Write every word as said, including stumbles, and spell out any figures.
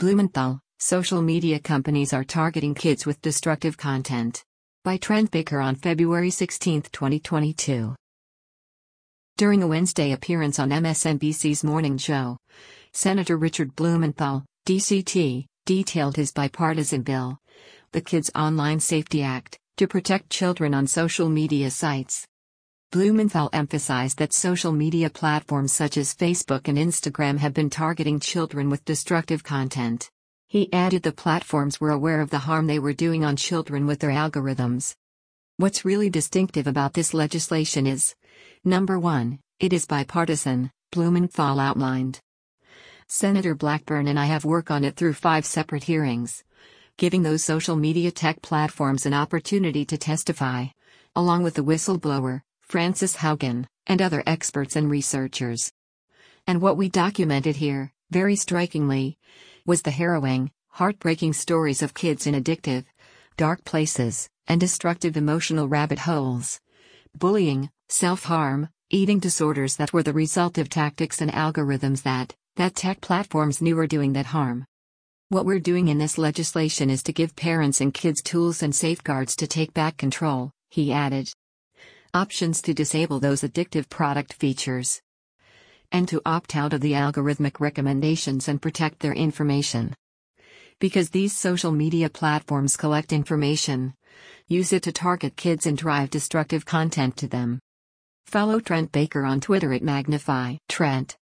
Blumenthal, social media companies are targeting kids with destructive content. By Trent Baker on February sixteenth, twenty twenty-two. During a Wednesday appearance on M S N B C's Morning Joe, Senator Richard Blumenthal, D C T, detailed his bipartisan bill, the Kids Online Safety Act, to protect children on social media sites. Blumenthal emphasized that social media platforms such as Facebook and Instagram have been targeting children with destructive content. He added the platforms were aware of the harm they were doing on children with their algorithms. What's really distinctive about this legislation is, number one, it is bipartisan, Blumenthal outlined. Senator Blackburn and I have worked on it through five separate hearings, giving those social media tech platforms an opportunity to testify, along with the whistleblower, Frances Haugen, and other experts and researchers. And what we documented here, very strikingly, was the harrowing, heartbreaking stories of kids in addictive, dark places, and destructive emotional rabbit holes. Bullying, self-harm, eating disorders that were the result of tactics and algorithms that, that tech platforms knew were doing that harm. What we're doing in this legislation is to give parents and kids tools and safeguards to take back control, he added. Options to disable those addictive product features. And to opt out of the algorithmic recommendations and protect their information. Because these social media platforms collect information, use it to target kids and drive destructive content to them. Follow Trent Baker on Twitter at Magnify Trent.